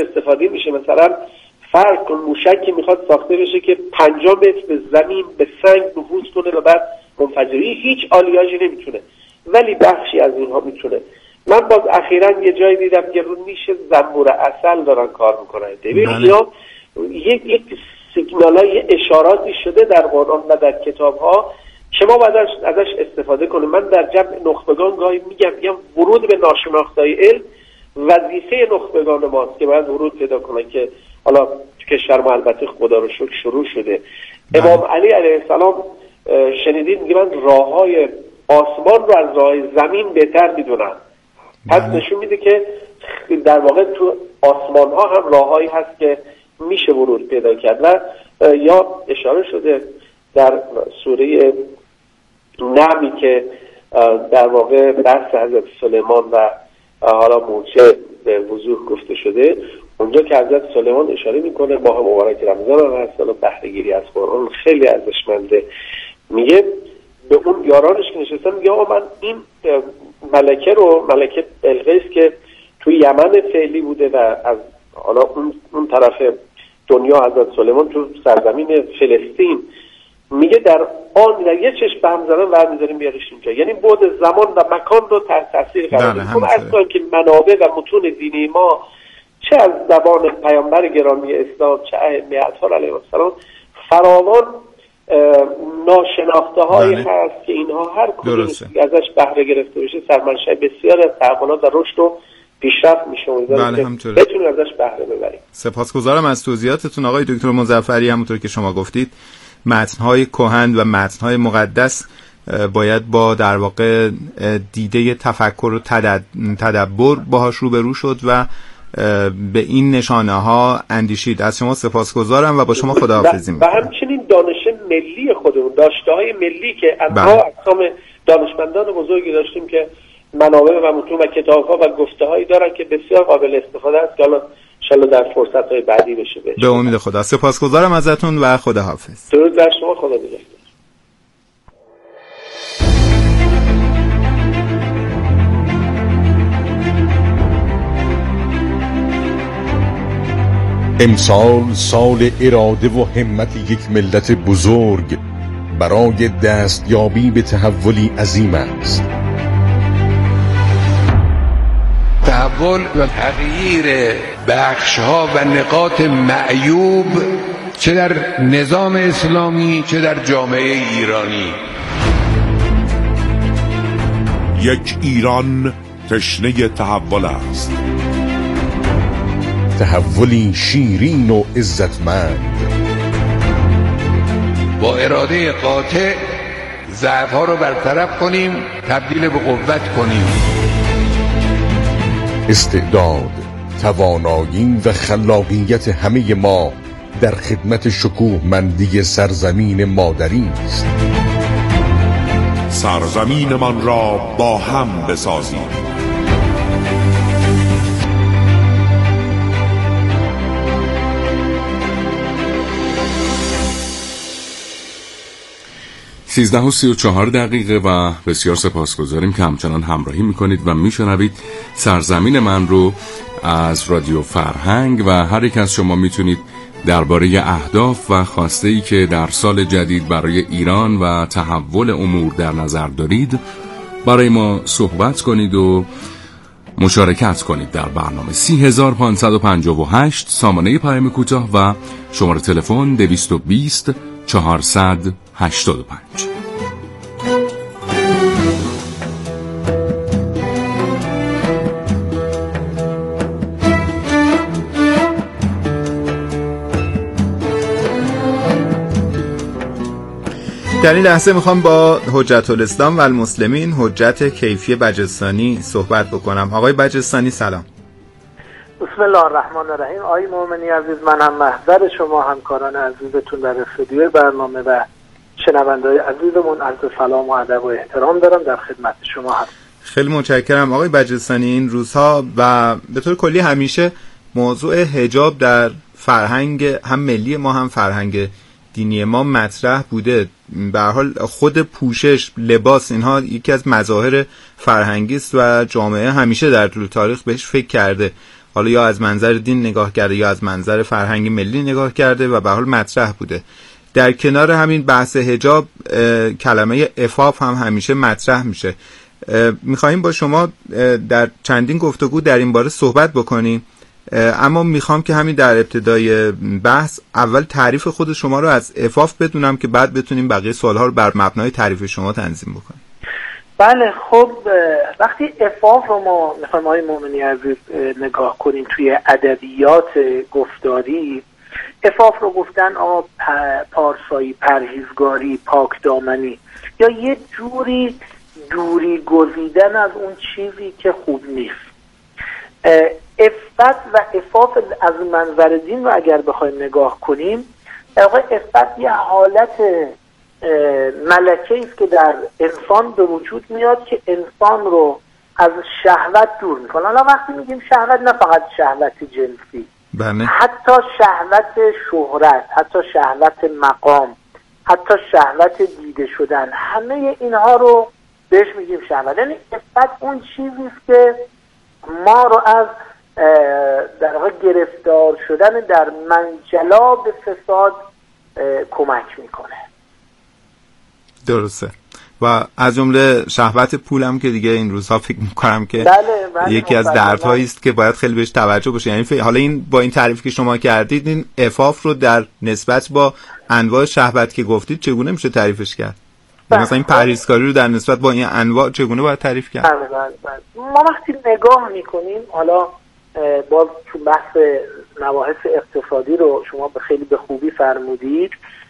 استفاده میشه. مثلا فرض کن موشکی میخواد ساخته بشه که 50 متر به زمین به سنگ نفوذ کنه و بعد منفجری، هیچ آلیاژی نمیتونه، ولی بخشی از اینها میتونه. من باز اخیراً یه جایی دیدم که رو نیش زنبور عسل دارن کار میکنن. ببینید یا یک سیگنالای اشاراتی شده در قرآن و در کتاب‌ها که ما باید ازش استفاده کنیم. من در جمع نخبگان گاهی میگم ورود به ناشناخته‌های علم وظیفه نخبگان ماست که باید ورود پیدا کنن، که حالا تو کشور ما البته خدا رو شکر شروع شده. امام علی علیه السلام شنیدید میگه من راههای آسمان رو از راههای زمین بهتر میدونم. پس نشون میده که در واقع تو آسمان ها هم راههایی هست که میشه ورود پیدا کرد. و یا اشاره شده در سوره نحل که در واقع بحث حضرت سلیمان و حالا موچه به وضوح گفته شده، اونجا که حضرت سلیمان اشاره میکنه ماه مبارک رمضان هم هست، حالا بهره گیری از قرآن خیلی ارزشمنده، میگه به اون یارانش که نشستن میگه آقا من این ملکه بلقیس که توی یمن فعلی بوده و از حالا اون طرف دنیا حضرت سلیمان تو سرزمین فلسطین، میگه در یه چشم به هم زدن و میذاریم بیارش اینجا. یعنی بعد زمان و مکان رو تحت تاثیر قرار میدیم. اصلا که منابع و متون دینی ما چه از زبان پیامبر گرامی اسلام چه ائمه اطهار علیهم السلام فراوان ناشناخته هایی هست که اینها هر کدوم ازش بهره گرفته بشه سرمنشأ بسیار از تحولات و رشد و پیشرفت میشه. بتونیم ازش بهره ببریم. سپاسگزارم از توضیحاتتون آقای دکتر مظفری. همونطور که شما گفتید متن‌های کهن و متن‌های مقدس باید با در واقع دیده تفکر و تدبر باهاش روبرو شد و به این نشانه ها اندیشید. از شما سپاسگزارم و با شما خداحافظی می‌کنم. و همچنین دانش ملی خودمون، داشته‌های ملی که اقسام دانشمندان بزرگی داشتیم که منابع و متون و کتاب‌ها و گفته‌هایی دارن که بسیار قابل استفاده است که حالا ان شاءالله در فرصت‌های بعدی بشه. به امید خدا. سپاسگزارم ازتون و خداحافظ. درود بر شما. خدا نگهدار. امسال سال اراده و همت یک ملت بزرگ برای دستیابی به تحولی عظیم است. تحول و تغییر بخش‌ها و نقاط معیوب چه در نظام اسلامی چه در جامعه ایرانی. یک ایران تشنه تحول است، تحولی شیرین و عزتمند. با اراده قاطع ضعف‌ها رو برطرف کنیم، تبدیل به قوت کنیم. استعداد، توانایی و خلاقیت همه ما در خدمت شکوهمندی سرزمین مادری است. سرزمین من را با هم بسازیم. سیزده و 34 دقیقه و بسیار سپاسگزاریم که همچنان همراهی میکنید و میشنوید سرزمین من رو از رادیو فرهنگ. و هر یک از شما میتونید درباره اهداف و خواسته‌ای که در سال جدید برای ایران و تحول امور در نظر دارید برای ما صحبت کنید و مشارکت کنید در برنامه. 3558 سامانه پیام کوتاه و شماره تلفن 220 485. در این لحظه میخوام با حجت الاسلام و المسلمین حجت کیفی بجستانی صحبت بکنم. آقای بجستانی سلام. بسم الله الرحمن الرحیم. آقای مومنی عزیز، من هم محضر شما همکاران عزیزتون در استودیوی برنامه و شنونده‌های عزیزمون عرض سلام و ادب و احترام دارم، در خدمت شما هستم. خیلی متشکرم آقای بجستانی. این روزها و به طور کلی همیشه موضوع حجاب در فرهنگ هم ملی ما هم فرهنگ دینی ما مطرح بوده. به هر حال خود پوشش، لباس، اینها یکی از مظاهر فرهنگی است و جامعه همیشه در طول تاریخ بهش فکر کرده. حالا یا از منظر دین نگاه کرده یا از منظر فرهنگ ملی نگاه کرده و به حال مطرح بوده. در کنار همین بحث حجاب کلمه عفاف هم همیشه مطرح میشه. میخواییم با شما در چندین گفتگو در این باره صحبت بکنیم، اما میخوام که همین در ابتدای بحث اول تعریف خود شما رو از عفاف بدونم که بعد بتونیم بقیه سوالها رو بر مبنای تعریف شما تنظیم بکنیم. بله، خب وقتی عفاف رو ما میخوایم آقای مومنی عزیز نگاه کنیم توی ادبیات گفتاری، عفاف رو گفتن پارسایی، پرهیزگاری، پاکدامنی، یا یه جوری دوری گزیدن از اون چیزی که خوب نیست. عفت و عفاف از منظر دین رو اگر بخوایم نگاه کنیم، در واقع عفت یه حالت ملکه است که در انسان به وجود میاد که انسان رو از شهوت دور میکنه. حالا وقتی میگیم شهوت، نه فقط شهوت جنسی، بله. حتی شهوت شهرت، حتی شهوت مقام، حتی شهوت دیده شدن، همه اینها رو بهش میگیم شهوت. یعنی عفت اون چیزی است که ما رو از در واقع گرفتار شدن در منجلاب فساد کمک میکنه. درسته. و از جمله شهوت پولم که دیگه این روزها فکر میکنم که بله یکی از دردهایی است که باید خیلی بهش توجه بشه. یعنی حالا این با این تعریفی که شما کردید، این عفاف رو در نسبت با انواع شهوت که گفتید چگونه میشه تعریفش کرد؟ مثلا این پرهیزکاری رو در نسبت با این انواع چگونه باید تعریف کرد؟ بله. ما وقتی نگاه میکنیم، حالا باز چون بحث مباحث اقتصادی رو شما خیلی به خوبی فرمودید،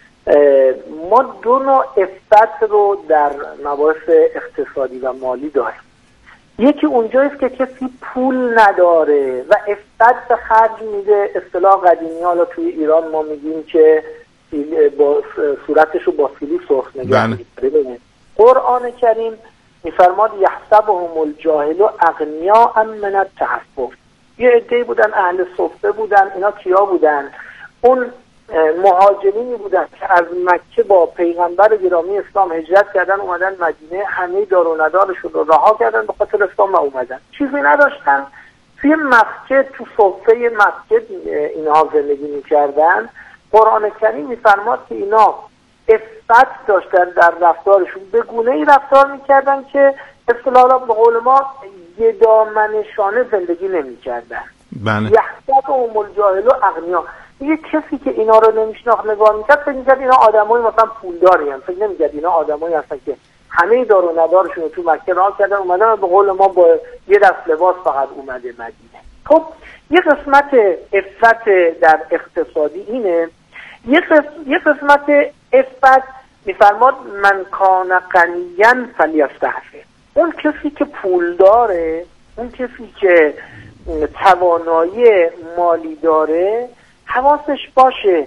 ما دو نوع عفت رو در مباحث اقتصادی و مالی داریم. یکی اونجاییست که کسی پول نداره و عفت به خرج میده. اصطلاح قدیمی، حالا توی ایران ما میگیم که با صورتش رو با سیلی سرخ نگه می‌داره. قرآن کریم میفرماد یحسبهم الجاهل اغنیاء من التعفف. یه عده‌ای بودن اهل صفه بودن. اینا کیا بودن؟ اون مهاجرینی بودن که از مکه با پیغمبر گرامی اسلام هجرت کردن اومدن مدینه، همه دار و ندارشون رو رها کردن به خاطر اسلام اومدن، چیزی نداشتن، توی مسجد، تو صفه مسجد اینها زندگی میکردن. قرآن کریم میفرماد که اینا عفت داشتن در رفتارشون، به گونه‌ای رفتار میکردن که اصطلاحاً به قول ما گدامنشانه زندگی نمیکردن. بله. یحسبهم الجاهل اغنیا. یه کسی که اینا رو نمیشناخت نگاه میکرد، فکر میکرد اینا آدمای مثلا پولداری هستن، فکر نمیکرد اینا آدمایی هستن که همه دار و ندارشون رو تو مکه راه کردن اومدن به قول ما با یه دست لباس فقط اومده مدینه. خب یه قسمت عفت در اقتصادی اینه. یه قسمت عفت میفرماد من کان غنیا فلیستعفف. اون کسی که پول داره، اون کسی که توانایی مالی داره، حواسش باشه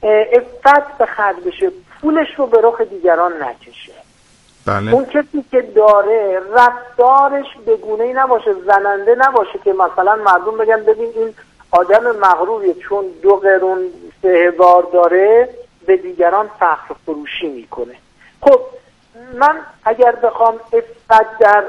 عفت به خرج بشه، پولش رو به رخ دیگران نکشه. بله. اون کسی که داره رفتارش به گونه‌ای نباشه، زننده نباشه که مثلا مردم بگن ببین این آدم مغروریه چون 2 قرون 3 بار داره به دیگران فخر فروشی میکنه. خب من اگر بخوام عفت در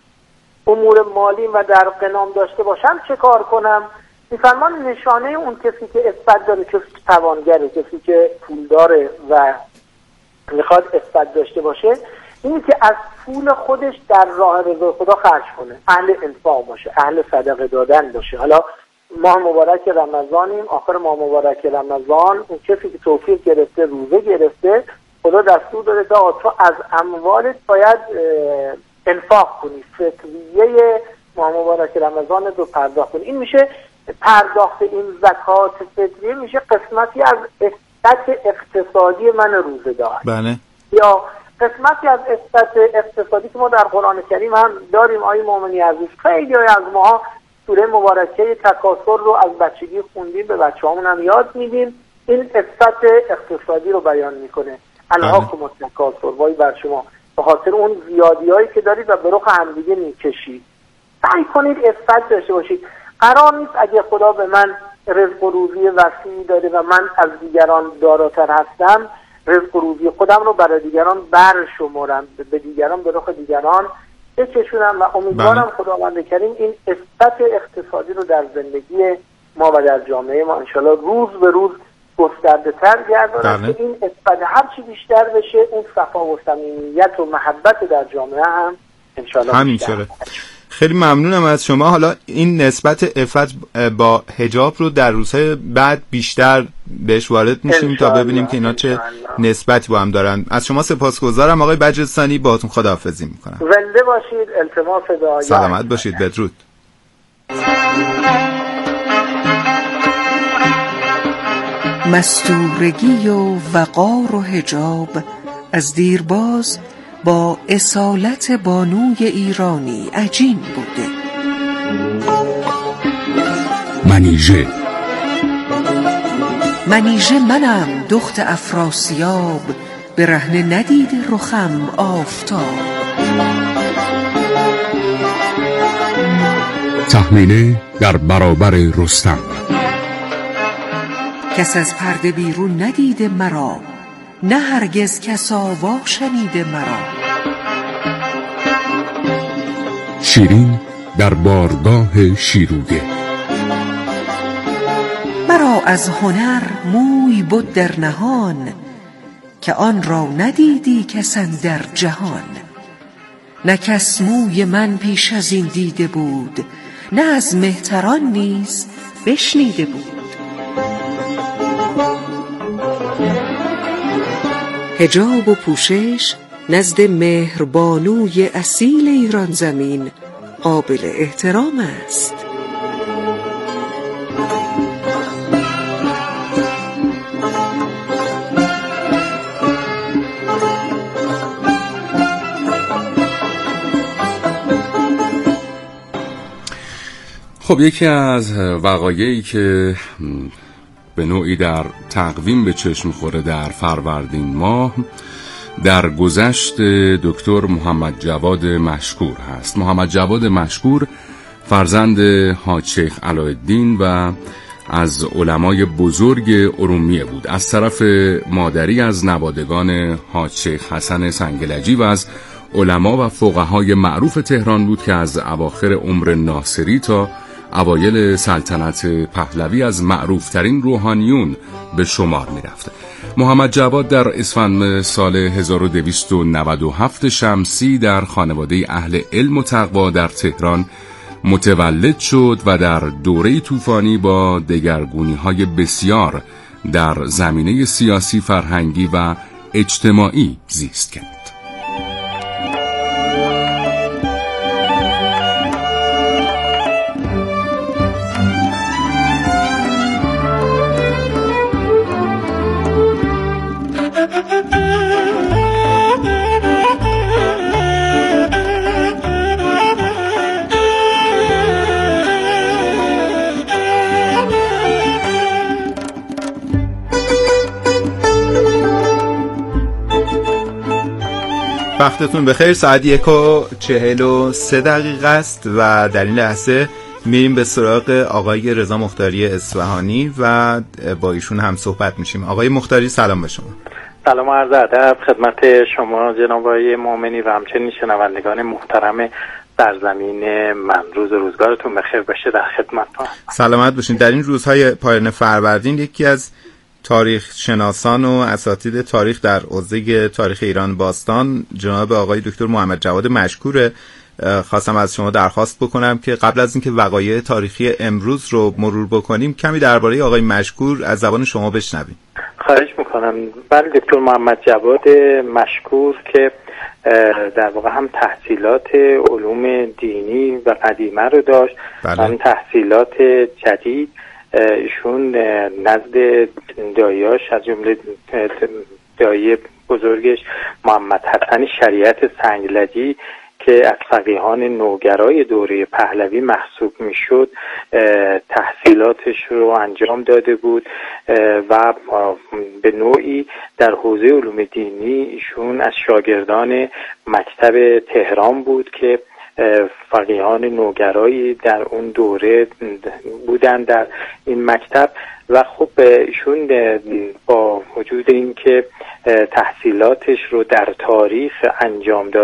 امور مالی و در قنام داشته باشم چه کار کنم؟ میفرمان نشانه اون کسی که عفت داره، کسی که توانگره، کسی که پول داره و میخواد عفت داشته باشه، اینی که از پول خودش در راه رضای خدا خرج کنه، اهل انفاق باشه، اهل صدقه دادن باشه. حالا ماه مبارک رمضانیم، آخر ماه مبارک رمضان اون کسی که توفیق گرفته، روزه گرفته، خدا دستور داده که تو از اموالت باید انفاق کنی، فطریه ماه مبارک رمضان رو پرداخت کنی. این میشه پرداخت این زکات فطریه، میشه قسمتی از عفت اقتصادی من روزه دار. بله. یا قسمتی از عفت اقتصادی که ما در قرآن کریم هم داریم. آیه مومنی عزیز، خیلی از ما سوره مبارکه تکاثر رو از بچگی خوندیم، به بچه‌هامون هم یاد میدیم. این عفت اقتصادی رو بیان میکنه. الهاکم التکاثر، وای بر شما به خاطر اون زیادیایی که دارید و به رخ همدیگه میکشید. سعی کنید عفت داشته باشید. قرار نیست اگه خدا به من رزق و روزی وسیعی داده و من از دیگران داراتر هستم، رزق و روزی خودم رو برای دیگران برشمرم، به دیگران، به رخ دیگران بکشونن و امیدوارم خداوند کریم این اثبات اقتصادی رو در زندگی ما و در جامعه ما انشالله روز به روز گسترده تر گردانه که این اثبات هر چی بیشتر بشه اون صفا و صمیمیت و محبت در جامعه هم انشالله همینطوره. خیلی ممنونم از شما. حالا این نسبت عفت با حجاب رو در روزهای بعد بیشتر بهش وارد میشیم تا ببینیم که اینا چه نسبتی با هم دارن. از شما سپاسگزارم آقای بجستانی، باهاتون خداحافظی میکنم. زنده باشید. التماس دعا. سلامت باشید. بدرود. مستورگی و وقار و حجاب از دیرباز با اصالت بانوی ایرانی عجین بوده. منیژه منم دخت افراسیاب، برهنه ندیده رخم آفتاب. تهمینه در برابر رستم. کس از پرده بیرون ندیده مرا، نه هرگز کس آوا شنیده مرا. شیرین در بارگاه شیروده. مرا از هنر موی بود در نهان، که آن را ندیدی کسان در جهان. نه کس موی من پیش از این دیده بود، نه از مهتران نیز بشنیده بود. حجاب و پوشش نزد مهربانوی اصیل ایران زمین قابل احترام است. خب یکی از وقایعی که به نوعی در تقویم به چشم خوره در فروردین ماه در گذشت دکتر محمد جواد مشکور هست. محمد جواد مشکور فرزند حاج شیخ علاءالدین و از علمای بزرگ ارومیه بود. از طرف مادری از نوادگان حاج شیخ حسن سنگلجی و از علما و فقهای معروف تهران بود که از اواخر عمر ناصری تا اوایل سلطنت پهلوی از معروفترین روحانیون به شمار می رفته. محمد جواد در اسفند سال 1297 شمسی در خانواده اهل علم و تقوا در تهران متولد شد و در دوره طوفانی با دگرگونی‌های بسیار در زمینه سیاسی، فرهنگی و اجتماعی زیست کرد. وقتتون بخیر. ساعت 1:43 است و در این لحظه میریم به سراغ آقای رضا مختاری اصفهانی و با ایشون هم صحبت میشیم. آقای مختاری سلام به شما. سلام و عرض ادب خدمت شما جناب آقای مومنی و همچنین شنوندگان محترم سرزمین من. روز و روزگارتون بخیر باشه. در خدمتتون. سلامت باشین. در این روزهای پایان فروردین یکی از تاریخ شناسان و اساتید تاریخ در حوزه تاریخ ایران باستان جناب آقای دکتر محمد جواد مشکور، خواستم از شما درخواست بکنم که قبل از اینکه وقایع تاریخی امروز رو مرور بکنیم کمی درباره آقای مشکور از زبان شما بشنویم. خواهش میکنم. بله، دکتر محمد جواد مشکور که در واقع هم تحصیلات علوم دینی و قدیمه رو داشت و هم تحصیلات جدید. ایشون نزد دایاش از جمله دایی بزرگش محمد حسن شریعت سنگلجی که از فقیهان نوگرای دوره پهلوی محسوب میشد تحصیلاتش رو انجام داده بود و به نوعی در حوزه علوم دینی ایشون از شاگردان مکتب تهران بود که فقیهان نوگرایی در اون دوره بودن در این مکتب و خب ایشون با وجود این که تحصیلاتش رو در تاریخ انجام داد از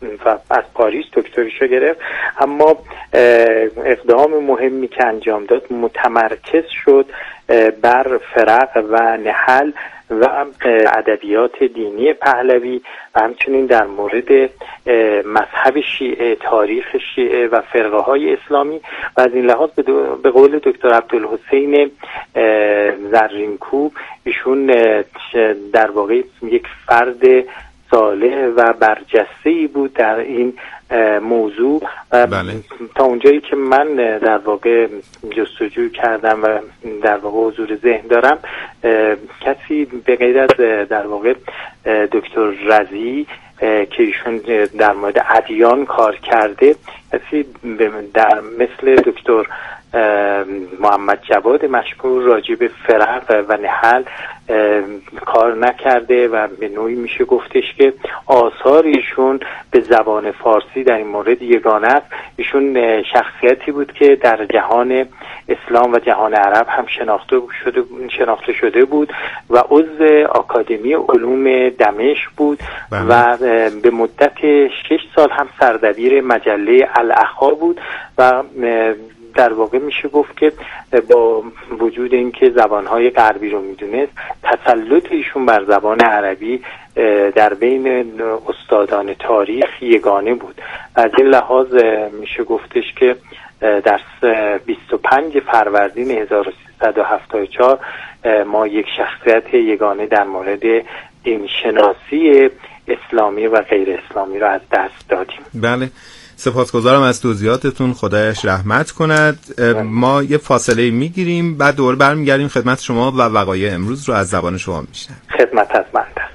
و از پاریس دکتریشو گرفت. اما اقدام مهمی که انجام داد متمرکز شد بر فرق و نحل و ادبیات دینی پهلوی و همچنین در مورد مذهب شیعه، تاریخ شیعه و فرقه های اسلامی و از این لحاظ به قول دکتر عبدالحسین زرینکو ایشون در واقع یک فرد صالح و برجسته‌ای بود در این موضوع. بله. تا اونجایی که من در واقع جستجو کردم و در واقع حضور ذهن دارم، کسی به غیر از در واقع دکتر رضی که ایشون در مورد ادیان کار کرده، کسی در مثل دکتر محمد جواد مشکور راجع به فرق و نحل کار نکرده و به نوعی میشه گفتش که آثار ایشون به زبان فارسی در این مورد یگانه است. ایشون شخصیتی بود که در جهان اسلام و جهان عرب هم شناخته شده بود و عضو آکادمی علوم دمشق بود و به مدت 6 سال هم سردبیر مجله الاخا بود و در واقع میشه گفت که با وجود اینکه زبانهای غربی رو میدونست، تسلط ایشون بر زبان عربی در بین استادان تاریخ یگانه بود. از این لحاظ میشه گفتش که در 25 فروردین 1374 ما یک شخصیت یگانه در مورد دین شناسی اسلامی و غیر اسلامی رو از دست دادیم. بله، سپاسگزارم از توضیحاتتون، خدایش رحمت کند. ما یه فاصله میگیریم، بعد دوباره برمیگردیم خدمت شما و وقایع امروز رو از زبان شما میشنویم. خدمت از من است.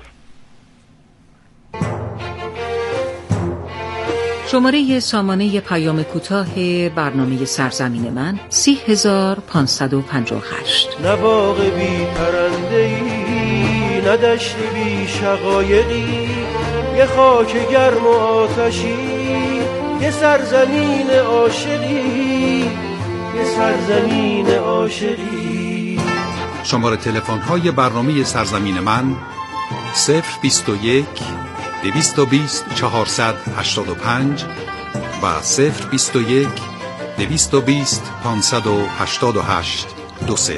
شماره سامانه پیام کوتاه برنامه سرزمین من 30558. نه باغ بی پرنده‌ای، نه دشت بی شقایقی، یه خاک گرم و آتشی، یه سرزمین عاشقی، یه سرزمین عاشقی. شماره تلفن های برنامه سرزمین من 021 220 485 و 021 220 588 20.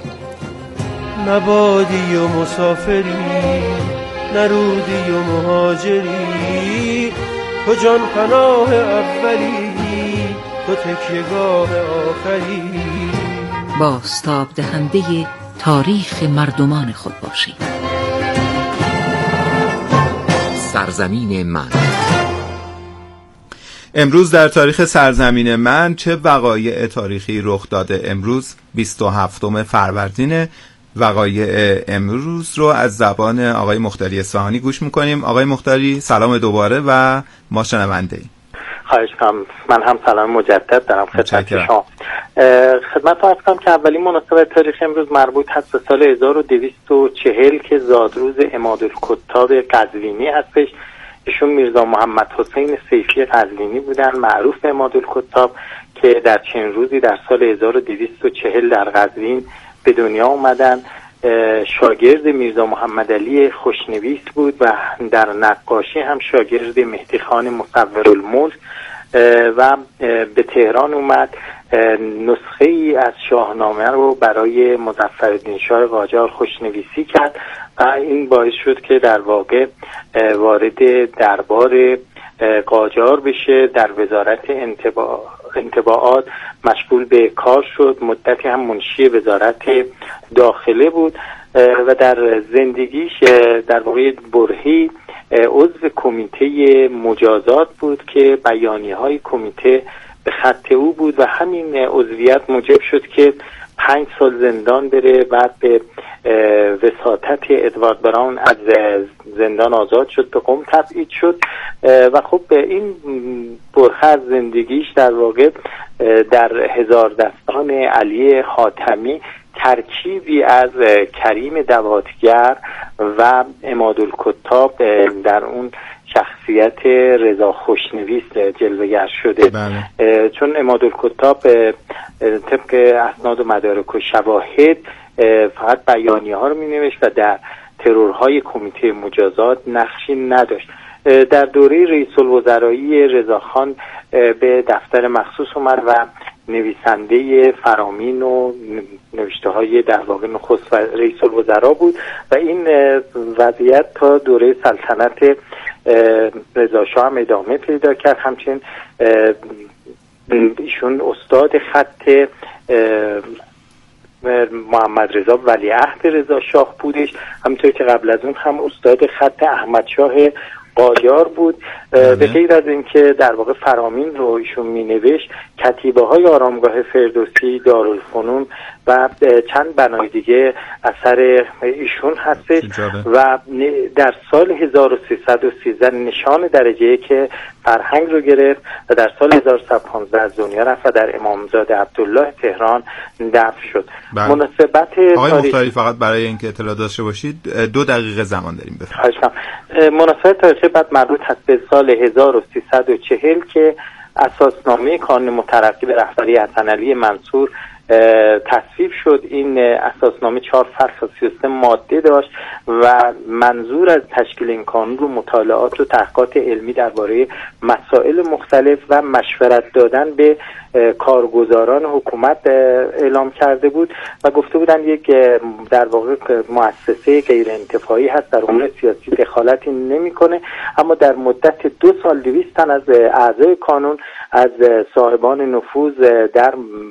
نبادی و مسافری، نرودی و مهاجری، تو جان پناه اولی، تو تکیه‌گاه آخری. بازتاب دهنده تاریخ مردمان خود باشید. سرزمین من. امروز در تاریخ سرزمین من چه وقایع تاریخی رخ داده؟ امروز 27 فروردین. وقایع امروز رو از زبان آقای مختاری اصفهانی گوش میکنیم. آقای مختاری سلام دوباره و ما شنونده ایم. خواهش کنم. من هم سلام مجدد دارم خدمت شما. خدمت عرض کنم که اولین مناسبت تاریخ امروز مربوط هست به سال 1240 که زادروز عمادالکتاب قزوینی هستش. ایشون میرزا محمد حسین سیفی قزوینی بودن، معروف به عمادالکتاب، که در چند روزی در سال 1240 در قزوین به دنیا اومدن. شاگرد میرزا محمد علی خوشنویس بود و در نقاشی هم شاگرد مهدی خان مصورالملک و به تهران اومد. نسخه ای از شاهنامه رو برای مظفرالدین شاه قاجار خوشنویسی کرد و این باعث شد که در واقع وارد دربار قاجار بشه. در وزارت انطباعات مشغول به کار شد، مدتی هم منشی وزارت داخله بود و در زندگیش در واقع برهی عضو کمیته مجازات بود که بیانیه‌های کمیته به خط او بود و همین عضویت موجب شد که 5 سال زندان بره. بعد به وساطت ادوارد براون از زندان آزاد شد، به قم تبعید شد و خب این برخه از زندگیش در واقع در هزار دستان علی حاتمی ترکیبی از کریم دواتگر و عمادالکتاب در اون شخصیت رضا خوشنویس جلوه‌گر شده. چون عمادالکتاب طبق اسناد و مدارک و شواهد فقط بیانیه ها رو می نوشت و در ترورهای کمیته مجازات نقشی نداشت. در دوره رئیس الوزرایی رضاخان به دفتر مخصوص اومد و نویسنده فرامین و نوشته های در واقع نخست رئیس الوزراء بود و این وضعیت تا دوره سلطنت رضا شاه هم ادامه پیدا کرد. همچنین ایشون استاد خط محمد رضا ولیعهد رضا شاه بودش، همونطور که قبل از اون هم استاد خط احمد شاه قاجار بود. به غیر از اینکه در واقع فرامین رو ایشون مینوشت، کتیبه های آرامگاه فردوسی، دارالفنون و چند بنای دیگه اثر ایشون هستش و در سال 1313 نشان درجه که فرهنگ رو گرفت و در سال 1115 از دنیا رفت و در امامزاده عبدالله تهران دفن شد. مناسبت آقای مختاری فقط برای اینکه اطلاع داشته باشید 2 دقیقه زمان داریم بفرمایید. مناسبت تاریخی بعد مربوط هست به سال 1340 که اساسنامه کانون مترقی به رهبری حسن علی منصور تصویب شد. این اساسنامه 4 فصل و 33 ماده داشت و منظور از تشکیل این قانون رو مطالعات و تحقیقات علمی درباره مسائل مختلف و مشورت دادن به کارگزاران حکومت اعلام کرده بود و گفته بودن یک در واقع مؤسسه غیر انتفاعی هست، در امور سیاسی دخالتی نمیکنه، اما در مدت 2 سال 200 تن از اعضای کانون از صاحبان نفوذ در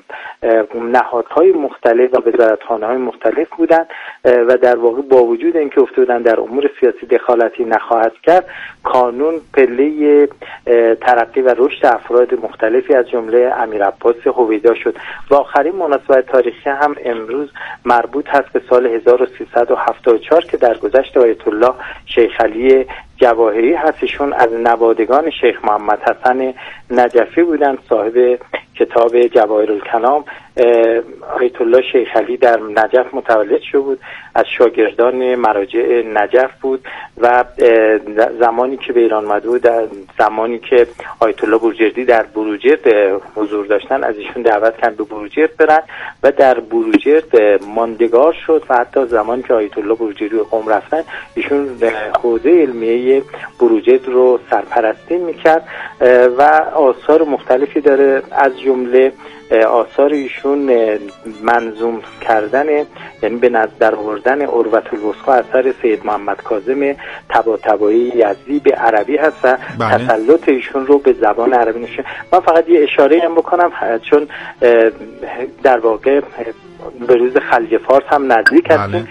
نهادهای مختلف و وزارتخانه‌های مختلف بودند و در واقع با وجود اینکه افتادن در امور سیاسی دخالتی نخواهد کرد، کانون پله ترقی و رشد افراد مختلفی از جمله امیرعباس هویدا شد. و آخرین مناسبت تاریخی هم امروز مربوط هست به سال 1374 که در گذشت آیت الله شیخ علی جواهری هستشون از نوادگان شیخ محمد حسن نجفی بودند، صاحب کتاب جواهرالکلام. آیت الله شیخ علی در نجف متولد شده بود، از شاگردان مراجع نجف بود و زمانی که به ایران آمده بود، در زمانی که آیت الله بروجردی در بروجرد حضور داشتن، از ایشون دعوت کرد به بروجرد برن و در بروجرد ماندگار شد و حتی زمانی که آیت الله بروجردی به قم رفتن، ایشون حوزه علمیه بروجرد رو سرپرستی میکرد و آثار مختلفی داره، از جمله آثار ایشون منظوم کردن، یعنی به نظر آوردن عروة الوثقی اثر سید محمد کاظم طباطبایی یزدی به عربی هست و تسلط ایشون رو به زبان عربی نشون. من فقط یه اشاره هم بکنم چون در واقع به روز خلیج فارس هم نزدیک هستیم.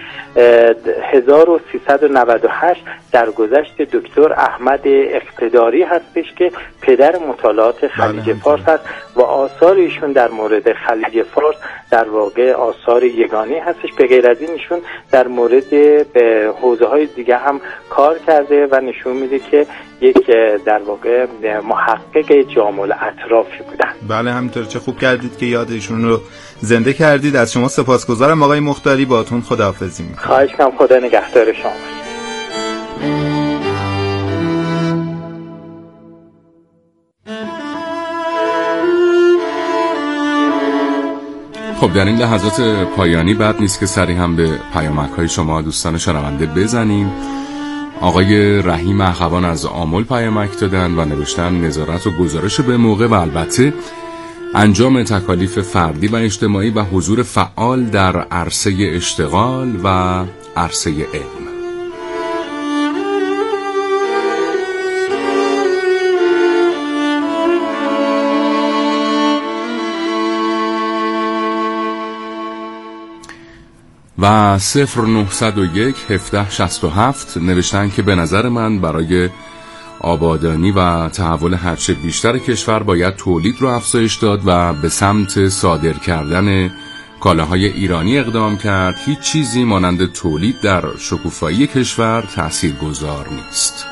1398 در گذشت دکتر احمد اقتداری هستش که پدر مطالعات خلیج فارس هست و آثار ایشون در مورد خلیج فارس در واقع آثار یگانه هستش. به غیر از این ایشون در مورد حوزه های دیگه هم کار کرده و نشون میده که یک در واقع محقق جامع الاطرافی بودن. بله همینطور، چه خوب کردید که یاد ایشون رو زنده کردید. از شما سپاسگزارم آقای مختاری، باهاتون خداحافظی می‌کنم. خواهش می‌کنم، خدا نگهدار شما. خب در این لحظات پایانی بد نیست که سری هم به پیامک‌های شما دوستان شنونده بزنیم. آقای رحیم اخوان از آمل پیامک دادن و نوشتن نظارت و گزارش به موقع و البته انجام تکالیف فردی و اجتماعی و حضور فعال در عرصه اشتغال و عرصه علم. و 0901 1767 نوشتن که به نظر من برای آبادانی و تحول هرچه بیشتر کشور باید تولید رو افزایش داد و به سمت صادر کردن کالاهای ایرانی اقدام کرد. هیچ چیزی مانند تولید در شکوفایی کشور تاثیرگذار نیست.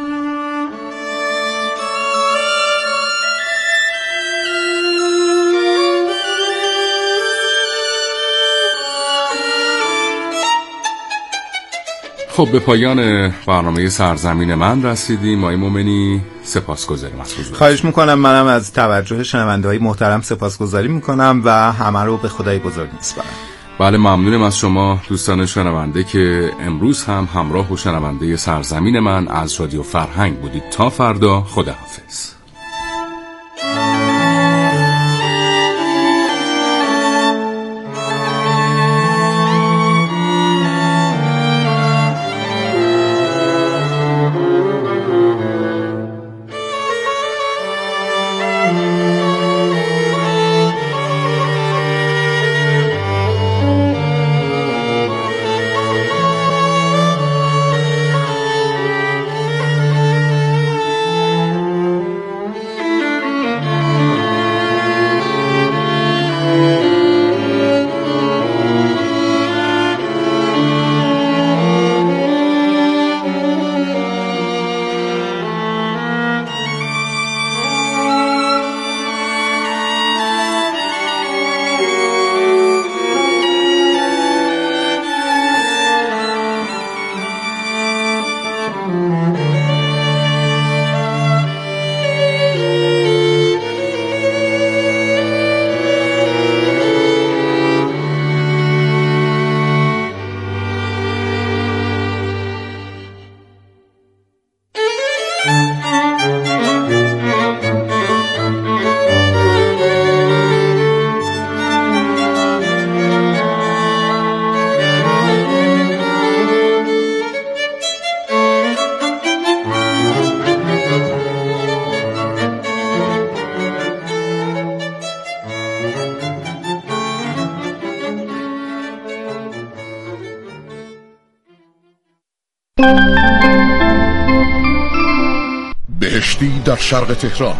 خب به پایان برنامه سرزمین من رسیدیم. آقای مومنی سپاسگزارم از حضورتون. خواهش میکنم، منم از توجه شنونده‌های محترم سپاسگزاری میکنم و همه رو به خدای بزرگ میسپارم. بله، ممنونم از شما دوستان شنونده که امروز هم همراه و شنونده سرزمین من از رادیو فرهنگ بودید. تا فردا، خداحافظ. بهشتی در شرق تهران،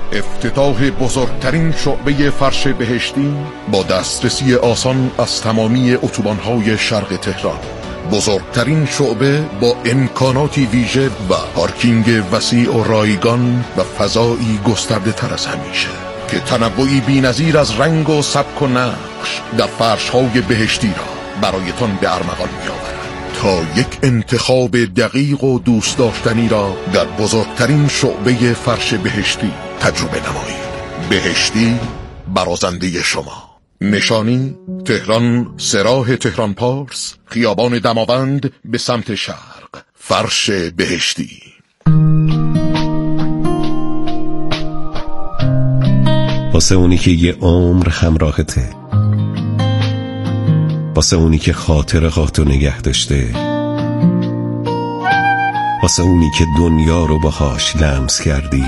افتتاح بزرگترین شعبه فرش بهشتی با دسترسی آسان از تمامی اتوبان‌های شرق تهران. بزرگترین شعبه با امکاناتی ویژه و پارکینگ وسیع و رایگان و فضایی گسترده تر از همیشه که تنوعی بی‌نظیر از رنگ و سبک و نقش در فرش‌های بهشتی را برایتان به ارمغان می‌آورد تا یک انتخاب دقیق و دوست داشتنی را در بزرگترین شعبه فرش بهشتی تجربه نمایید. بهشتی، برازنده شما. نشانی: تهران، سراح تهران پارس، خیابان دماوند به سمت شرق. فرش بهشتی. واسه اونی که یه عمر همراهته، واسه اونی که خاطراتو نگه داشته، واسه اونی که دنیا رو باهاش لمس کردی،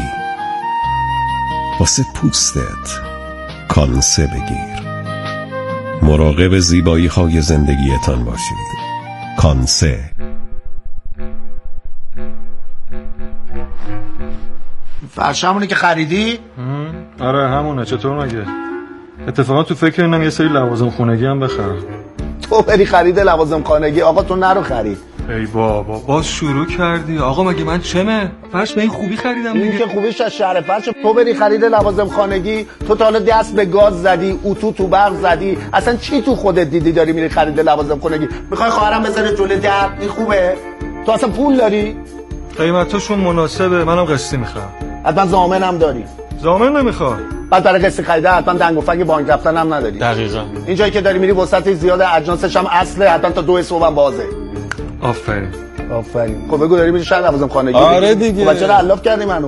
واسه پوستت کانسه بگیر. مراقب زیبایی های زندگیتان باشید. کانسه. فرش همونی که خریدی؟ آره همونه. چطور مگه؟ اتفاقا تو فکر اینم یه سری لوازم خونگی هم بخرم. تو بری خرید لوازم خانگی؟ آقا تو نرو خرید. ای بابا باز شروع کردی. آقا مگه من چمه؟ فرش به این خوبی خریدم دیگه. این که خوبیش از شهر فرش. تو بری خرید لوازم خانگی، تو تا حالا دست به گاز زدی، اتو تو برق زدی، اصلا چی تو خودت دیدی داری میری خرید لوازم خانگی؟ میخوای خواهرم بذاره جلوی در؟ این خوبه؟ تو اصلا پول داری؟ قیمتاشون مناسبه، منم قسطی میخوام. حتما ضامنم داری؟ ضامن نمیخوام. بعد برای قسط خریده حتما دنگ و فنگ بانک رفتن هم نداری. دقیقاً. این جایی که داری میری وسط زیاد اجناسش هم اصله، حتما تا 2 صبح هم بازه. آفرین. خب بگو داری میری شهر لوازم خانگی؟ آره دیگه. خب چرا علاف کردی منو؟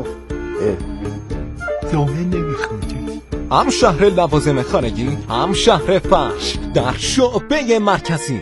ضامن نمیخوام. هم شهر لوازم خانگی، هم شهر فرش در شعبه مرکزی.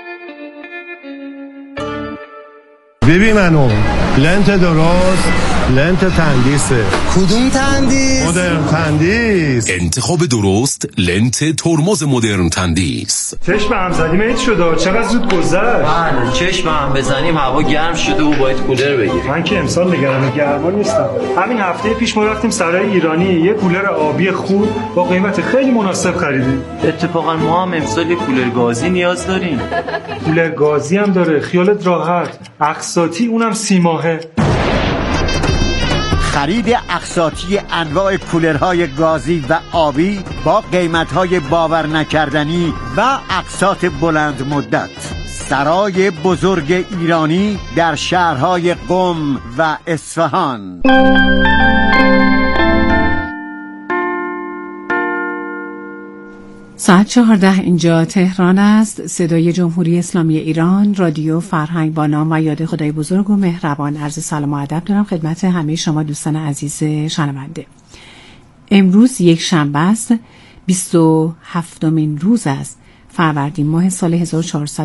ببین منو لنت درست، لنت تندیسه. کدوم تندیس؟ مدرن تندیس. انتخاب درست، لنت ترمز مدرن تندیس. چشم هم زدیم ایت شده، چقدر زود گذشت. بله چشم هم بزنیم هوا گرم شده و باید کولر بگیریم. من که امسال نگران گرما نیستم. همین هفته پیش ما رفتیم سرای ایرانی، یه کولر آبی خوب با قیمت خیلی مناسب خریدیم. اتفاقا ما هم امسال یه کولر گازی نیاز داریم. کولر گازی هم داره، خیالت راحت. اقساطی اونم 30 ماهه. خرید اقساطی انواع کولرهای گازی و آبی با قیمتهای باور نکردنی و اقساط بلند مدت. سرای بزرگ ایرانی در شهرهای قم و اصفهان. ساعت 14 اینجا تهران است. صدای جمهوری اسلامی ایران، رادیو فرهنگ با نام و یاد خدای بزرگ و مهربان. عرض سلام و ادب دارم خدمت همه شما دوستان عزیز شنونده. امروز یک شنبه است، 27مین روز است فروردین ماه سال 1400